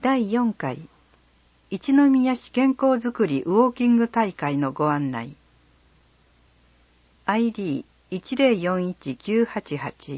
第4回一宮市健康づくりウォーキング大会のご案内。 ID1041-988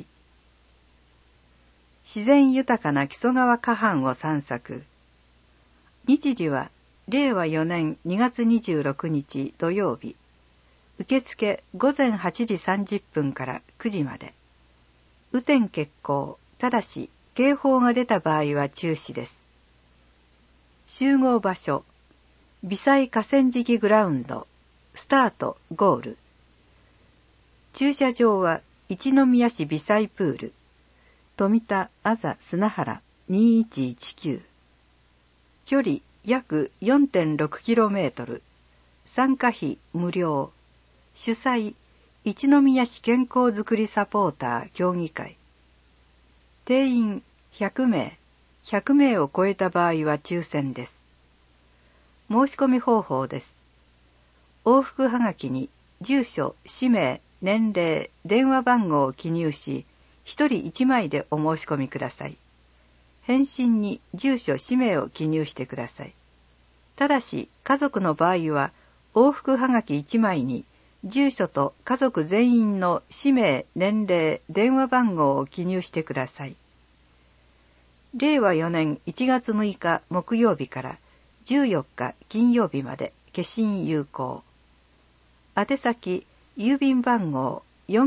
自然豊かな木曽川河畔を散策。日時は令和4年2月26日土曜日。受付午前8時30分から9時まで。雨天決行、ただし警報が出た場合は中止です。集合場所、微細河川敷グラウンド、スタート、ゴール。駐車場は一宮市微細プール、富田あざ砂原2119。距離約 4.6km。参加費無料。主催、一宮市健康づくりサポーター協議会。定員100名。100名を超えた場合は抽選です。申し込み方法です。往復はがきに住所、氏名、年齢、電話番号を記入し、1人1枚でお申し込みください。返信に住所、氏名を記入してください。ただし、家族の場合は、往復はがき1枚に、住所と家族全員の氏名、年齢、電話番号を記入してください。令和4年1月6日木曜日から14日金曜日まで消印有効。宛先郵便番号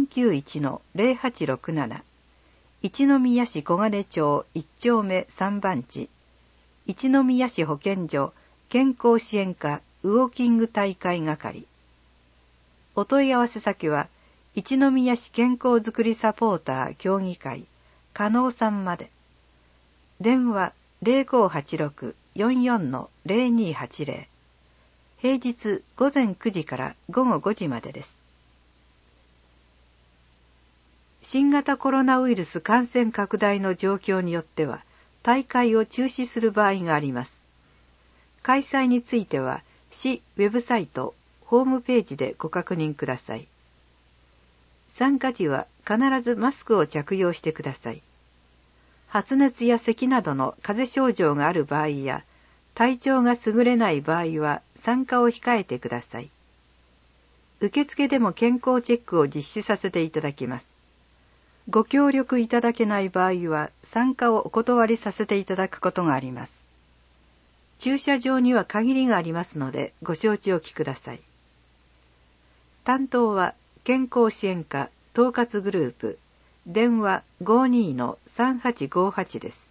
491-0867 一宮市小金町1丁目3番地一宮市保健所健康支援課ウォーキング大会係。お問い合わせ先は一宮市健康づくりサポーター協議会加納さんまで。電話 0586-44-0280。平日午前9時から午後5時までです。新型コロナウイルス感染拡大の状況によっては大会を中止する場合があります。開催については市ウェブサイト、ホームページでご確認ください。参加時は必ずマスクを着用してください。発熱や咳などの風邪症状がある場合や、体調が優れない場合は参加を控えてください。受付でも健康チェックを実施させていただきます。ご協力いただけない場合は参加をお断りさせていただくことがあります。駐車場には限りがありますのでご承知おきください。担当は健康支援課統括グループ電話 52-3858 です。